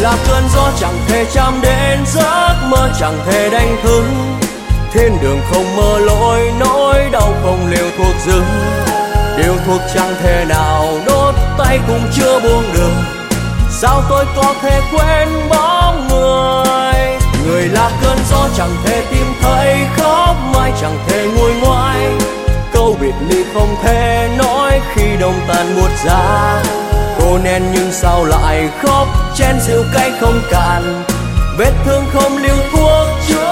là cơn gió chẳng thể chạm đến giấc mơ, chẳng thể đánh thức thiên đường không mơ lối, nỗi đau không liều thuốc dừng, điều thuốc chẳng thể nào đốt tay cũng chưa buông được. Sao tôi có thể quên bóng người? Người là cơn gió chẳng thể tìm thấy, khóc mãi chẳng thể nguôi ngoai, câu biệt ly không thể nói khi đông tàn buốt giá. Cô nén nhưng sao lại khóc, chén rượu cay không cạn, vết thương không liều thuốc chữa